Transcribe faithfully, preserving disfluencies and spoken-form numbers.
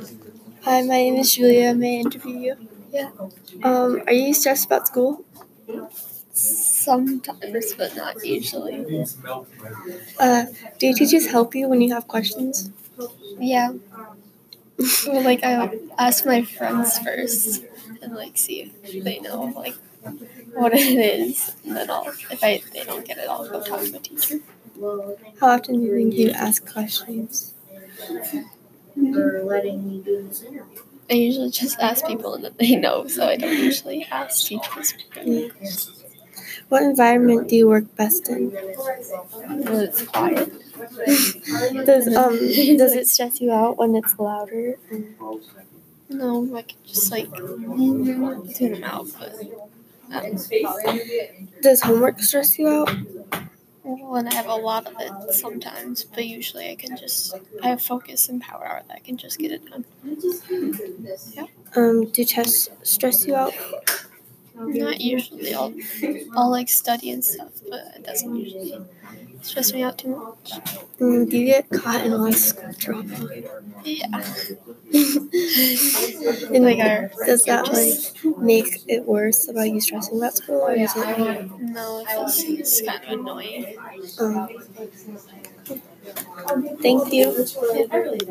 Hi, my name is Julia. May I interview you? Yeah. Um, are you stressed about school? Sometimes, but not usually. Uh, do your teachers help you when you have questions? Yeah. Well, like I ask my friends first and like see if they know like what it is, and then I'll if I they don't get it, I'll go talk to the teacher. How often do you think you ask questions? I usually just ask people and then they know, so I don't usually ask teachers. Yeah. What environment do you work best in? Well, it's quiet. Does um does it stress you out when it's louder? No, I can just like tune them out, but um, Does homework stress you out? when I have a lot of it sometimes, but usually I can just I have focus and power hour that I can just get it done. Um, do tests stress you out? Not usually. I'll I'll like study and stuff, but it doesn't usually stress me out too much. Um, do you get caught in a lot of school drama? Yeah. And Like our does that just like make it worse about you stressing about school, or is it? no, it's, it's kind of annoying. Um, thank you.